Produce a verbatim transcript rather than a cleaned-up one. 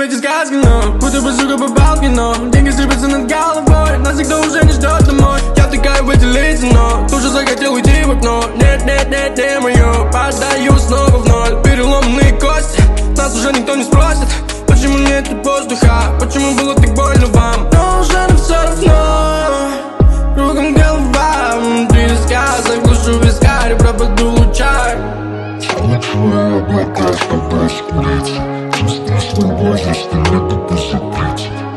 эти сказки, но будто бы, сука, попал в кино. Деньги сыпятся над головой, нас никто уже не ждет домой. Я втыкаю в эти лица, но тут же захотел уйти в окно. Нет, нет, нет, не мое, подаю снова в ноль. Переломанные кости, нас уже никто не спросит, почему нет воздуха, почему было так больно вам. Но уже нам все равно, кругом голова, внутри сказок, глушу вискарь, пропаду в лучах. Лучшие облака, чтобы раскурить, чувствую свой возраст, и мне тут усыпить.